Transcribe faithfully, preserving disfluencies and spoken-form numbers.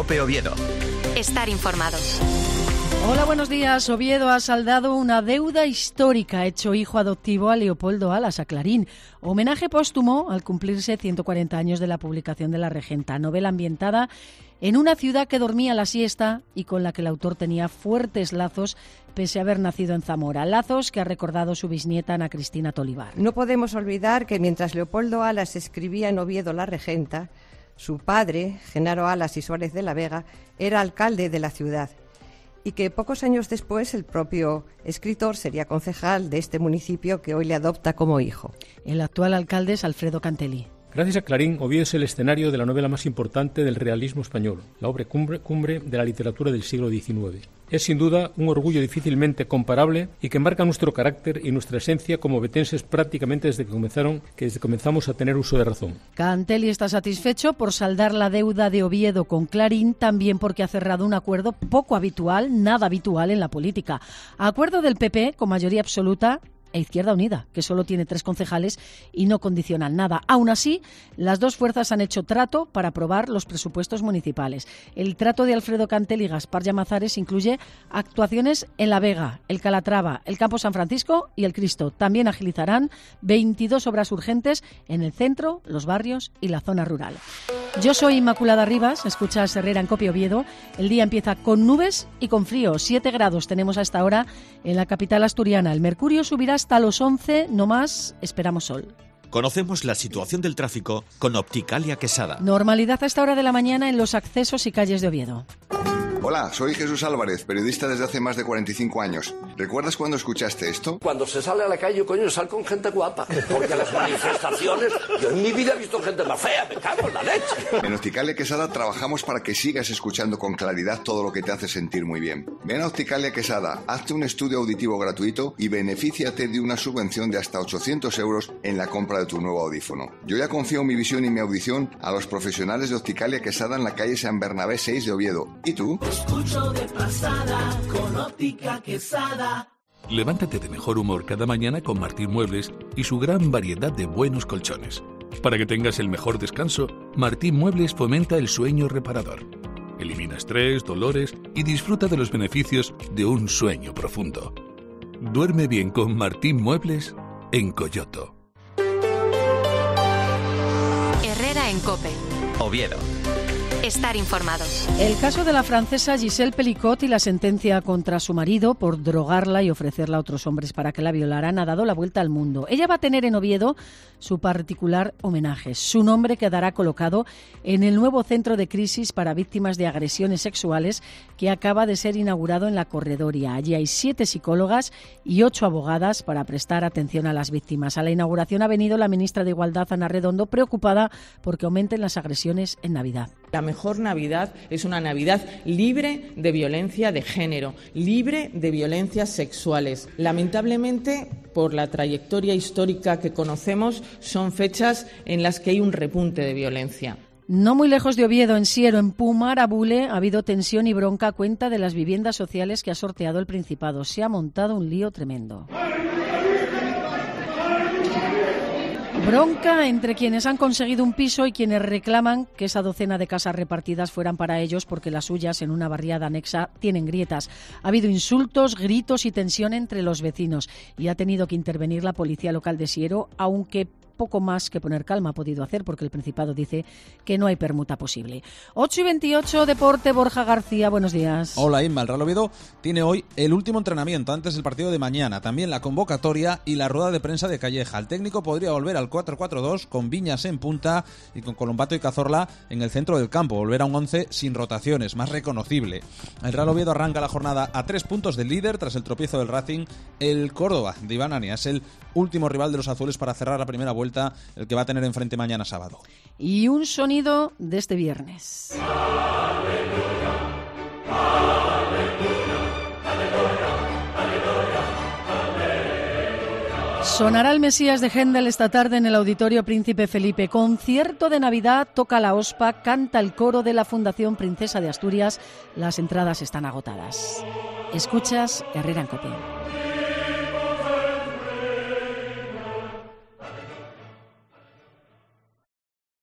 COPE Oviedo. Estar informados. Hola, buenos días. Oviedo ha saldado una deuda histórica, hecho hijo adoptivo a Leopoldo Alas, a Clarín. Homenaje póstumo al cumplirse ciento cuarenta años de la publicación de La Regenta, novela ambientada en una ciudad que dormía la siesta y con la que el autor tenía fuertes lazos, pese a haber nacido en Zamora. Lazos que ha recordado su bisnieta Ana Cristina Tolivar. No podemos olvidar que mientras Leopoldo Alas escribía en Oviedo La Regenta, su padre, Genaro Alas y Suárez de la Vega, era alcalde de la ciudad, y que pocos años después el propio escritor sería concejal de este municipio que hoy le adopta como hijo. El actual alcalde es Alfredo Cantelli. Gracias a Clarín, Oviedo es el escenario de la novela más importante del realismo español, la obra cumbre, cumbre de la literatura del siglo diecinueve. Es sin duda un orgullo difícilmente comparable y que marca nuestro carácter y nuestra esencia como ovetenses prácticamente desde que comenzaron, que desde que comenzamos a tener uso de razón. Cantelli está satisfecho por saldar la deuda de Oviedo con Clarín, también porque ha cerrado un acuerdo poco habitual, nada habitual en la política. Acuerdo del P P con mayoría absoluta e Izquierda Unida, que solo tiene tres concejales y no condicionan nada. Aún así, las dos fuerzas han hecho trato para aprobar los presupuestos municipales. El trato de Alfredo Cantelli y Gaspar Llamazares incluye actuaciones en La Vega, el Calatrava, el Campo San Francisco y el Cristo. También agilizarán veintidós obras urgentes en el centro, los barrios y la zona rural. Yo soy Inmaculada Rivas, escuchas Herrera en COPE Oviedo. El día empieza con nubes y con frío. siete grados tenemos a esta hora en la capital asturiana. El mercurio subirá hasta los once, no más, esperamos sol. Conocemos la situación del tráfico con Opticalia Quesada. Normalidad a esta hora de la mañana en los accesos y calles de Oviedo. Hola, soy Jesús Álvarez, periodista desde hace más de cuarenta y cinco años. ¿Recuerdas cuando escuchaste esto? Cuando se sale a la calle, coño, sal con gente guapa. Porque las manifestaciones, yo en mi vida he visto gente más fea, me cago en la leche. En Opticalia Quesada trabajamos para que sigas escuchando con claridad todo lo que te hace sentir muy bien. Ven a Opticalia Quesada, hazte un estudio auditivo gratuito y benefíciate de una subvención de hasta ochocientos euros en la compra de tu nuevo audífono. Yo ya confío mi visión y mi audición a los profesionales de Opticalia Quesada en la calle San Bernabé seis de Oviedo. ¿Y tú? Escucho de pasada con Óptica Quesada. Levántate de mejor humor cada mañana con Martín Muebles y su gran variedad de buenos colchones. Para que tengas el mejor descanso, Martín Muebles fomenta el sueño reparador. Elimina estrés, dolores y disfruta de los beneficios de un sueño profundo. Duerme bien con Martín Muebles en Coyoto. Herrera en COPE Oviedo. Estar informados. El caso de la francesa Giselle Pelicot y la sentencia contra su marido por drogarla y ofrecerla a otros hombres para que la violaran ha dado la vuelta al mundo. Ella va a tener en Oviedo su particular homenaje. Su nombre quedará colocado en el nuevo centro de crisis para víctimas de agresiones sexuales que acaba de ser inaugurado en La Corredoria. Allí hay siete psicólogas y ocho abogadas para prestar atención a las víctimas. A la inauguración ha venido la ministra de Igualdad, Ana Redondo, preocupada porque aumenten las agresiones en Navidad. La mejor Navidad es una Navidad libre de violencia de género, libre de violencias sexuales. Lamentablemente, por la trayectoria histórica que conocemos, son fechas en las que hay un repunte de violencia. No muy lejos de Oviedo, en Siero, en Pumarabule, ha habido tensión y bronca a cuenta de las viviendas sociales que ha sorteado el Principado. Se ha montado un lío tremendo. Bronca entre quienes han conseguido un piso y quienes reclaman que esa docena de casas repartidas fueran para ellos porque las suyas en una barriada anexa tienen grietas. Ha habido insultos, gritos y tensión entre los vecinos y ha tenido que intervenir la policía local de Siero, aunque poco más que poner calma ha podido hacer porque el Principado dice que no hay permuta posible. ocho y veintiocho, Deporte, Borja García, buenos días. Hola Inma, el Real Oviedo tiene hoy el último entrenamiento antes del partido de mañana, también la convocatoria y la rueda de prensa de Calleja. El técnico podría volver al cuatro cuatro dos con Viñas en punta y con Colombato y Cazorla en el centro del campo, volver a un once sin rotaciones, más reconocible. El Real Oviedo arranca la jornada a tres puntos del líder tras el tropiezo del Racing. El Córdoba de Iván Ania es el último rival de los azules para cerrar la primera vuelta, el que va a tener enfrente mañana sábado. Y un sonido de este viernes. Aleluya, aleluya, aleluya, aleluya. Sonará el Mesías de Händel esta tarde en el Auditorio Príncipe Felipe. Concierto de Navidad, toca la OSPA, canta el coro de la Fundación Princesa de Asturias. Las entradas están agotadas. Escuchas Herrera en COPE.